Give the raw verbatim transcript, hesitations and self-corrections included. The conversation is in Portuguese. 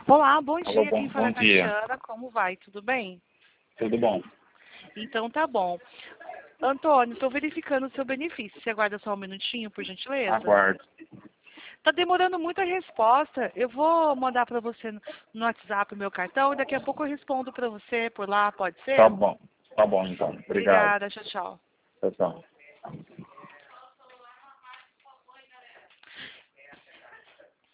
Olá, bom Alô, dia. bom, Quem fala é bom dia. Tatiana. Como vai? Tudo bem? Tudo bom? Então tá bom. Antônio, estou verificando o seu benefício. Você aguarda só um minutinho, por gentileza? Aguardo. Tá demorando muito a resposta. Eu vou mandar para você no no WhatsApp o meu cartão e daqui a pouco eu respondo para você por lá, pode ser? Tá bom. Tá bom, então. Obrigado. Obrigada, tchau, tchau. Tchau, tchau.